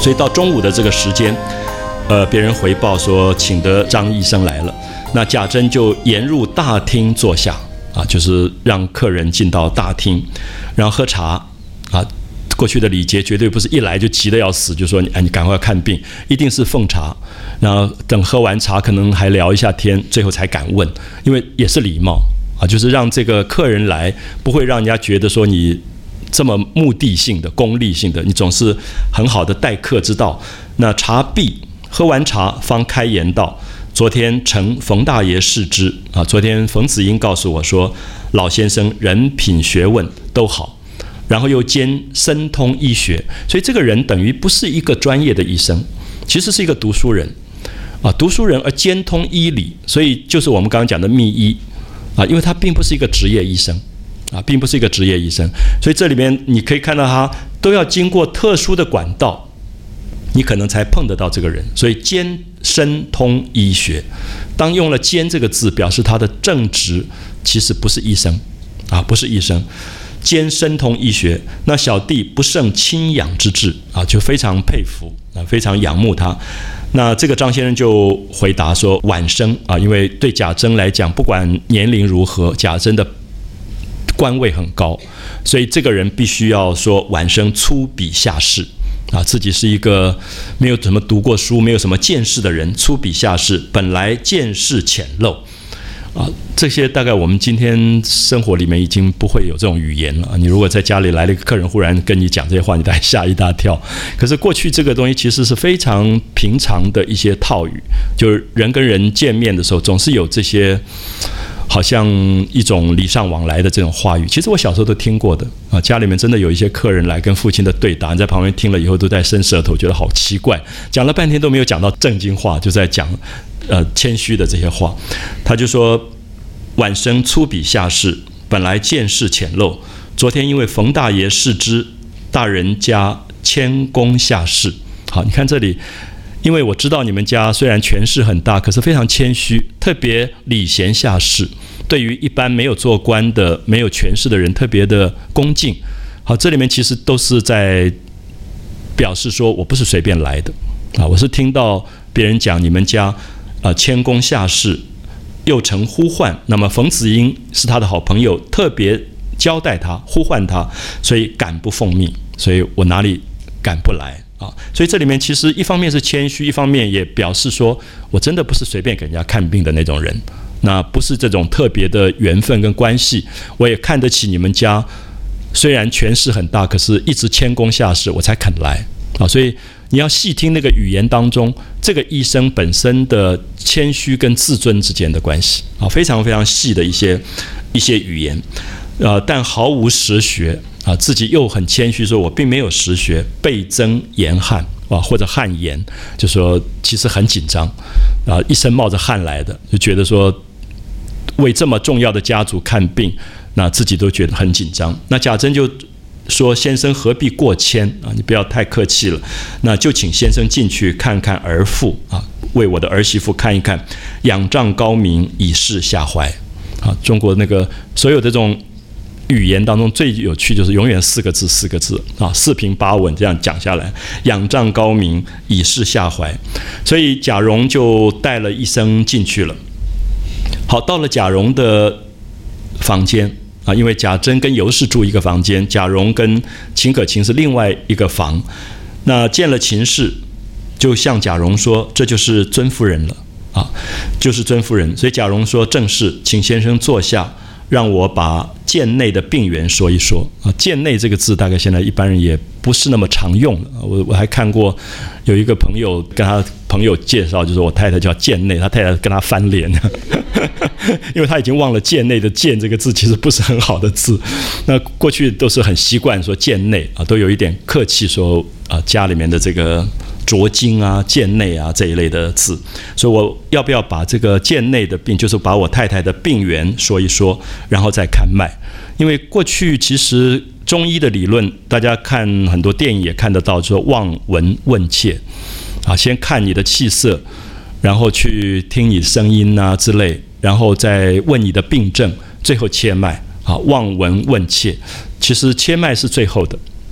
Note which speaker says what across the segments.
Speaker 1: 所以到中午的这个时间，别人回报说请得张医生来了，那贾珍就沿入大厅坐下啊，就是让客人进到大厅，然后喝茶啊。过去的礼节绝对不是一来就急得要死，就说你赶快看病，一定是奉茶，然后等喝完茶可能还聊一下天，最后才敢问，因为也是礼貌啊，就是让这个客人来不会让人家觉得说你这么目的性的、功利性的，你总是很好的待客之道。那茶毕，喝完茶方开言道：昨天承冯大爷示之啊，昨天冯子英告诉我说，老先生人品学问都好。然后又兼深通医学，所以这个人等于不是一个专业的医生，其实是一个读书人啊，读书人而兼通医理，所以就是我们刚刚讲的密医啊，因为他并不是一个职业医生啊，并不是一个职业医生，所以这里面你可以看到他都要经过特殊的管道，你可能才碰得到这个人，所以兼深通医学，当用了兼这个字，表示他的正职其实不是医生啊，不是医生。兼深通医学，那小弟不胜亲仰之至啊，就非常佩服啊，非常仰慕他。那这个张先生就回答说，晚生啊，因为对贾珍来讲，不管年龄如何，贾珍的官位很高，所以这个人必须要说晚生粗鄙下士啊，自己是一个没有怎么读过书、没有什么见识的人，粗鄙下士，本来见识浅陋。啊，这些大概我们今天生活里面已经不会有这种语言了。你如果在家里来了一个客人，忽然跟你讲这些话，你大概吓一大跳。可是过去这个东西其实是非常平常的一些套语，就是人跟人见面的时候，总是有这些好像一种礼尚往来的这种话语。其实我小时候都听过的啊，家里面真的有一些客人来跟父亲的对答，你在旁边听了以后都在伸舌头，觉得好奇怪，讲了半天都没有讲到正经话，就在讲谦虚的这些话。他就说，晚生粗鄙下士，本来见识浅陋，昨天因为冯大爷示之，大人家谦恭下士。好，你看这里，因为我知道你们家虽然权势很大，可是非常谦虚，特别礼贤下士，对于一般没有做官的、没有权势的人特别的恭敬。好，这里面其实都是在表示说我不是随便来的啊，我是听到别人讲你们家谦恭下士，又曾呼唤，那么冯子英是他的好朋友，特别交代他，呼唤他，所以敢不奉命，所以我哪里敢不来啊？所以这里面其实一方面是谦虚，一方面也表示说我真的不是随便给人家看病的那种人，那不是这种特别的缘分跟关系，我也看得起你们家，虽然权势很大，可是一直谦恭下士，我才肯来啊。所以你要细听那个语言当中，这个医生本身的谦虚跟自尊之间的关系啊，非常非常细的一些语言，但毫无实学啊，自己又很谦虚说，我并没有实学，倍增严汗啊，或者汗颜，就说其实很紧张啊，一身冒着汗来的，就觉得说为这么重要的家族看病，那自己都觉得很紧张。那贾珍就说，先生何必过谦啊？你不要太客气了，那就请先生进去看看儿妇啊，为我的儿媳妇看一看，仰仗高明，以示下怀啊。中国那个所有的这种语言当中最有趣就是永远四个字啊，四平八稳这样讲下来，仰仗高明，以示下怀。所以贾蓉就带了医生进去了。好，到了贾蓉的房间啊，因为贾珍跟尤氏住一个房间，贾蓉跟秦可卿是另外一个房。那见了秦氏，就向贾蓉说：“这就是尊夫人了啊，就是尊夫人。”所以贾蓉说：“正是，请先生坐下，让我把贱内的病源说一说啊。”贱内这个字，大概现在一般人也不是那么常用了。我还看过有一个朋友跟他朋友介绍，就是我太太叫贱内，他太太跟他翻脸。因为他已经忘了贱内的贱这个字其实不是很好的字，那过去都是很习惯说贱内啊，都有一点客气说家里面的这个浊精啊、贱内啊这一类的字，所以我要不要把这个贱内的病，就是把我太太的病源说一说，然后再看脉。因为过去其实中医的理论，大家看很多电影也看得到，说望闻问切啊，先看你的气色，然后去听你声音啊之类，然后再问你的病症，最后切脉啊，望闻问切。其实切脉是最后的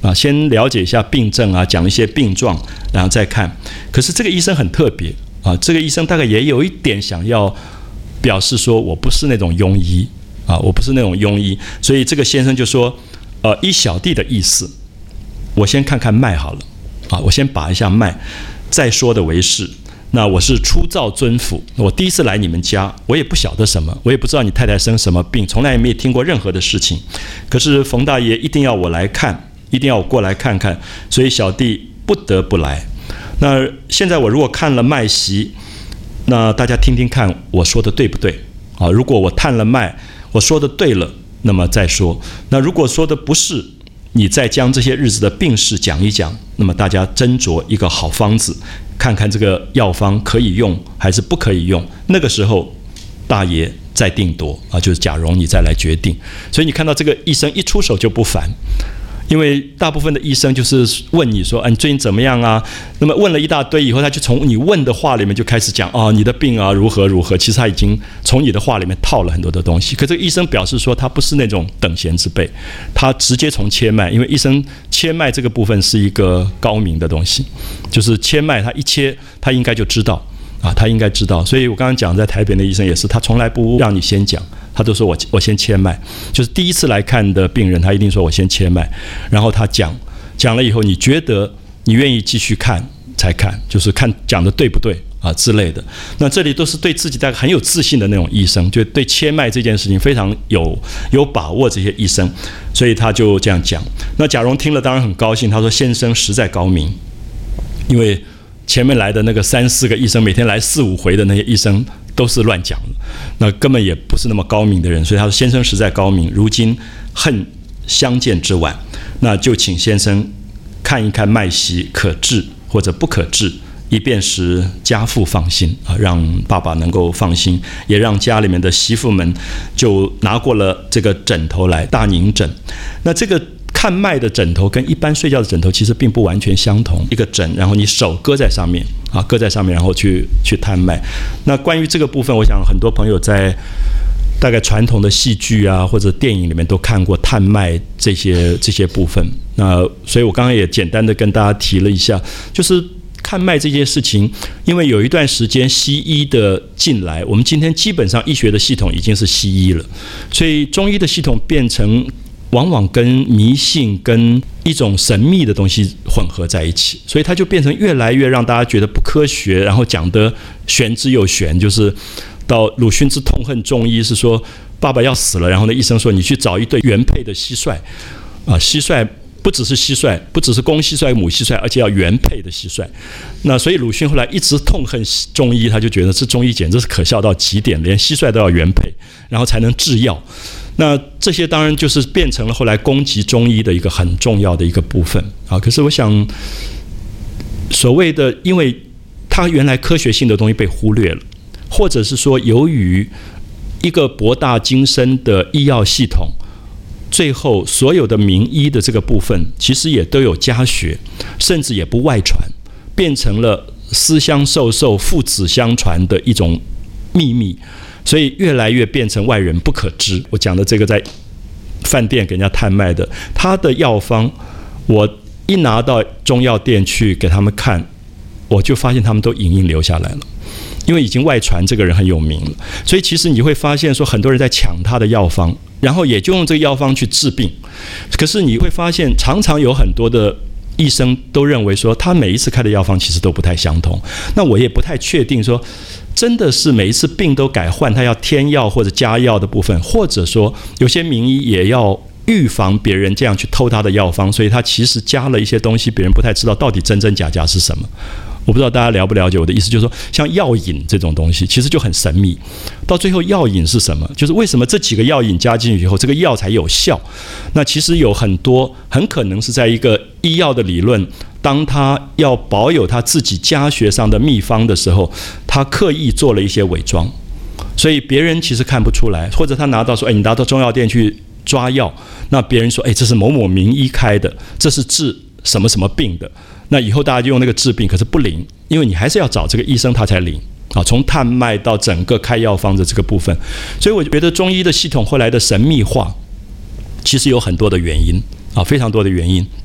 Speaker 1: 啊，先了解一下病症啊，讲一些病状，然后再看。可是这个医生很特别啊，这个医生大概也有一点想要表示说，我不是那种庸医啊，我不是那种庸医，所以这个先生就说，依小弟的意思，我先看看脉好了啊，我先把一下脉，再说的为是。那我是初造尊府，我第一次来你们家，我也不晓得什么，我也不知道你太太生什么病，从来也没有听过任何的事情。可是冯大爷一定要我来看，一定要我过来看看，所以小弟不得不来。那现在我如果看了脉息，那大家听听看我说的对不对啊？如果我探了脉，我说的对了，那么再说。那如果说的不是，你再将这些日子的病事讲一讲，那么大家斟酌一个好方子，看看这个药方可以用还是不可以用。那个时候大爷再定夺啊，就是贾蓉你再来决定。所以你看到这个医生一出手就不凡，因为大部分的医生就是问你说，你最近怎么样啊？那么问了一大堆以后，他就从你问的话里面就开始讲，你的病啊如何如何。其实他已经从你的话里面套了很多的东西。可这个医生表示说，他不是那种等闲之辈，他直接从切脉，因为医生切脉这个部分是一个高明的东西，就是切脉他一切他应该就知道啊，他应该知道。所以我刚刚讲在台北的医生也是，他从来不让你先讲。他都说我先切脉，就是第一次来看的病人，他一定说我先切脉，然后他讲了以后，你觉得你愿意继续看才看，就是看讲的对不对啊之类的。那这里都是对自己大概很有自信的那种医生，就对切脉这件事情非常有把握，这些医生，所以他就这样讲。那贾蓉听了当然很高兴，他说先生实在高明，因为前面来的那个3、4个医生，每天来4、5回的那些医生都是乱讲的，那根本也不是那么高明的人，所以他说先生实在高明，如今恨相见之晚，那就请先生看一看脉息可治或者不可治，以便使家父放心啊，让爸爸能够放心，也让家里面的媳妇们就拿过了这个枕头来，大宁枕。那这个看脉的枕头跟一般睡觉的枕头其实并不完全相同，一个枕，然后你手搁在上面啊，搁在上面，然后去探脉。那关于这个部分，我想很多朋友在大概传统的戏剧啊或者电影里面都看过探脉这些部分。那所以我刚刚也简单的跟大家提了一下，就是看脉这件事情，因为有一段时间西医的进来，我们今天基本上医学的系统已经是西医了，所以中医的系统变成往往跟迷信跟一种神秘的东西混合在一起，所以它就变成越来越让大家觉得不科学，然后讲得玄之又玄。就是到鲁迅之痛恨中医，是说爸爸要死了，然后呢医生说你去找一对原配的蟋蟀啊，蟋蟀不只是蟋蟀，不只是公蟋蟀母蟋蟀，而且要原配的蟋蟀。那所以鲁迅后来一直痛恨中医，他就觉得这中医简直是可笑到极点，连蟋蟀都要原配，然后才能制药。那这些当然就是变成了后来攻击中医的一个很重要的一个部分啊。可是我想，所谓的，因为它原来科学性的东西被忽略了，或者是说由于一个博大精深的医药系统，最后所有的名医的这个部分其实也都有家学，甚至也不外传，变成了私相授受、父子相传的一种秘密。所以越来越变成外人不可知。我讲的这个在饭店给人家探脉的，他的药方，我一拿到中药店去给他们看，我就发现他们都影印留下来了，因为已经外传这个人很有名了。所以其实你会发现说，很多人在抢他的药方，然后也就用这个药方去治病。可是你会发现，常常有很多的医生都认为说，他每一次开的药方其实都不太相同。那我也不太确定说，真的是每一次病都改换，他要添药或者加药的部分，或者说有些名医也要预防别人这样去偷他的药方，所以他其实加了一些东西，别人不太知道到底真真假假是什么。我不知道大家了不了解我的意思，就是说像药引这种东西其实就很神秘，到最后药引是什么，就是为什么这几个药引加进去以后这个药才有效。那其实有很多很可能是在一个医药的理论，当他要保有他自己家学上的秘方的时候，他刻意做了一些伪装，所以别人其实看不出来，或者他拿到说，你拿到中药店去抓药，那别人说，这是某某名医开的，这是治什么什么病的，那以后大家就用那个治病，可是不灵，因为你还是要找这个医生他才灵啊。从探脉到整个开药方的这个部分，所以我觉得中医的系统后来的神秘化，其实有很多的原因啊，非常多的原因。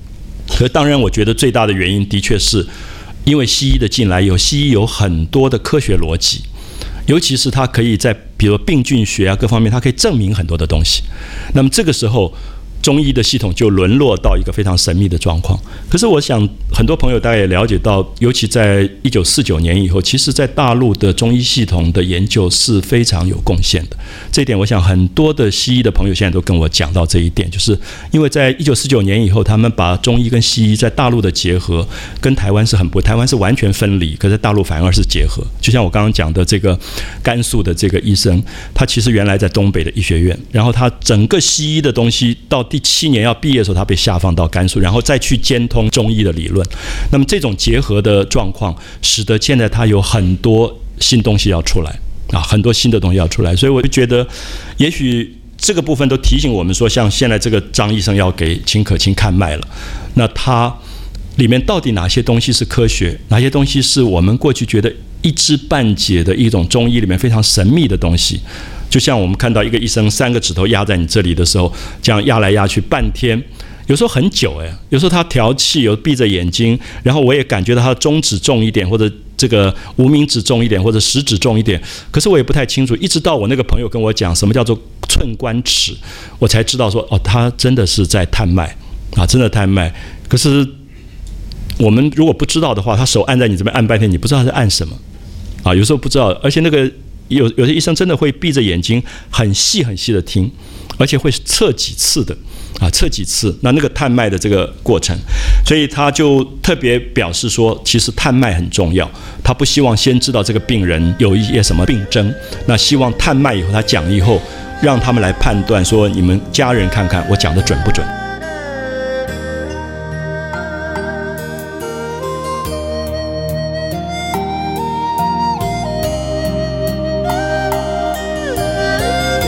Speaker 1: 可当然，我觉得最大的原因的确是因为西医的进来以后，西医有很多的科学逻辑，尤其是它可以在比如病菌学啊各方面，它可以证明很多的东西。那么这个时候，中医的系统就沦落到一个非常神秘的状况。可是我想很多朋友大概也了解到，尤其在1949年以后，其实在大陆的中医系统的研究是非常有贡献的。这一点我想很多的西医的朋友现在都跟我讲到这一点，就是因为在1949年以后，他们把中医跟西医在大陆的结合跟台湾是很不，台湾是完全分离，可是大陆反而是结合。就像我刚刚讲的这个甘肃的这个医生，他其实原来在东北的医学院，然后他整个西医的东西到第7年要毕业的时候，他被下放到甘肃，然后再去兼通中医的理论。那么这种结合的状况，使得现在他有很多新东西要出来啊，很多新的东西要出来。所以我就觉得，也许这个部分都提醒我们说，像现在这个张医生要给秦可卿看脉了，那他里面到底哪些东西是科学，哪些东西是我们过去觉得一知半解的一种中医里面非常神秘的东西。就像我们看到一个医生3个指头压在你这里的时候，这样压来压去半天，有时候很久有时候他调气，有闭着眼睛，然后我也感觉到他的中指重一点，或者这个无名指重一点，或者食指重一点，可是我也不太清楚。一直到我那个朋友跟我讲什么叫做寸关尺，我才知道说他真的是在探脉啊，真的探脉。可是我们如果不知道的话，他手按在你这边按半天，你不知道他在按什么啊，有时候不知道，而且那个。有些医生真的会闭着眼睛很细很细的听，而且会测几次的啊，测几次，那个探脉的这个过程，所以他就特别表示说，其实探脉很重要，他不希望先知道这个病人有一些什么病症，那希望探脉以后他讲以后，让他们来判断说，你们家人看看我讲的准不准。